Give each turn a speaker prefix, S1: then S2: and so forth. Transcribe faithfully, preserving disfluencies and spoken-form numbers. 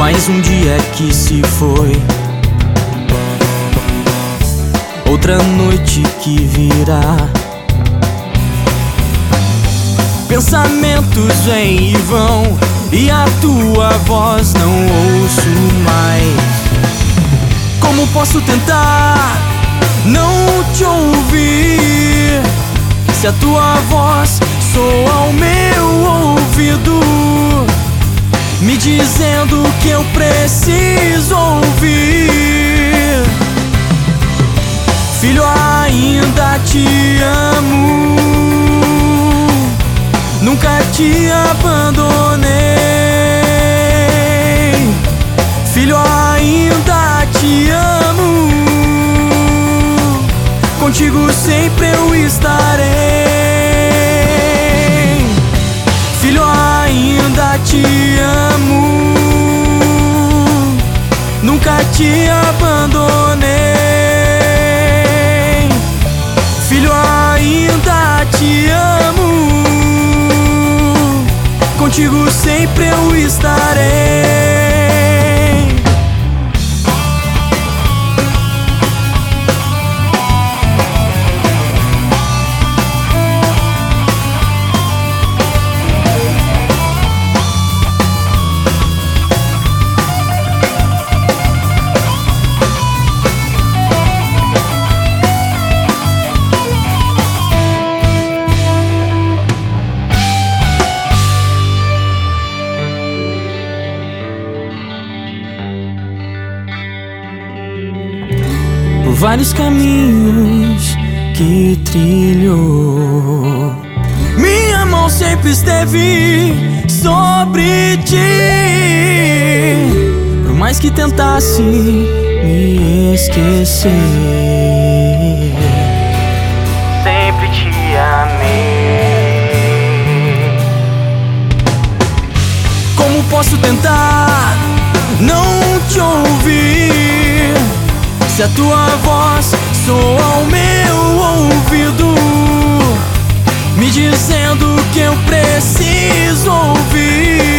S1: Mais um dia que se foi, outra noite que virá. Pensamentos vêm e vão, e a tua voz não ouço mais. Como posso tentar não te ouvir, se a tua voz soa ao meu ouvido, me dizendo que eu preciso ouvir? Filho, ainda te amo, nunca te abandonei. Filho, ainda te amo, contigo sempre eu estarei. Filho, ainda te amo, nunca te abandonei. Filho, ainda te amo, contigo sempre eu estarei. Por vários caminhos que trilhou, minha mão sempre esteve sobre ti. Por mais que tentasse me esquecer, sempre te amei. Como posso tentar não te ouvir, se a tua voz soa ao meu ouvido, me dizendo que eu preciso ouvir?